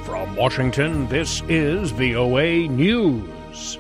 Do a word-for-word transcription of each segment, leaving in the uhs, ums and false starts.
From Washington, this is V O A News.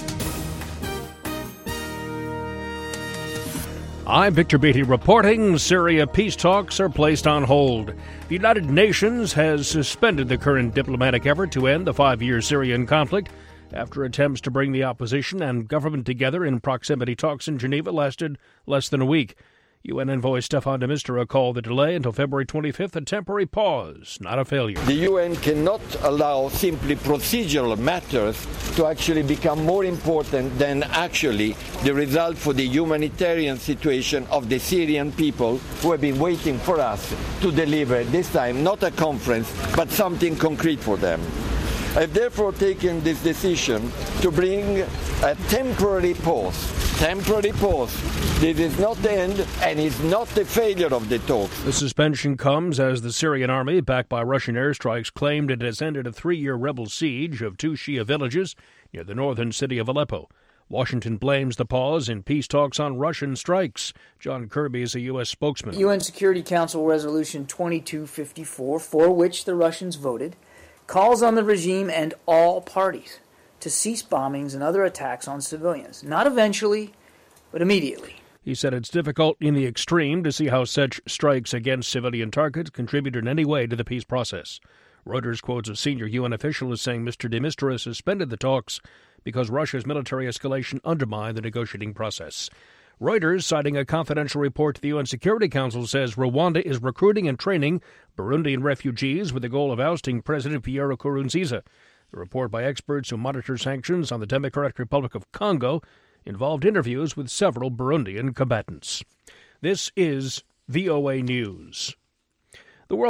I'm Victor Beatty reporting Syria peace talks are placed on hold. The United Nations has suspended the current diplomatic effort to end the five-year Syrian conflict after attempts to bring the opposition and government together in proximity talks in Geneva lasted less than a week. U N envoy Staffan de Mistura called the delay until February twenty-fifth a temporary pause, not a failure. The U N cannot allow simply procedural matters to actually become more important than actually the result for the humanitarian situation of the Syrian people who have been waiting for us to deliver, this time not a conference, but something concrete for them. I've therefore taken this decision to bring a temporary pause. Temporary pause. This is not the end and is not the failure of the talks. The suspension comes as the Syrian army, backed by Russian airstrikes, claimed it has ended a three-year rebel siege of two Shia villages near the northern city of Aleppo. Washington blames the pause in peace talks on Russian strikes. John Kirby is a U S spokesman. U N Security Council Resolution twenty-two fifty-four, for which the Russians voted, calls on the regime and all parties to cease bombings and other attacks on civilians, not eventually, but immediately. He said it's difficult in the extreme to see how such strikes against civilian targets contribute in any way to the peace process. Reuters quotes a senior U N official as saying Mister de Mistura suspended the talks because Russia's military escalation undermined the negotiating process. Reuters, citing a confidential report to the U N Security Council, says Rwanda is recruiting and training Burundian refugees with the goal of ousting President Pierre Nkurunziza. The report by experts who monitor sanctions on the Democratic Republic of Congo involved interviews with several Burundian combatants. This is V O A News.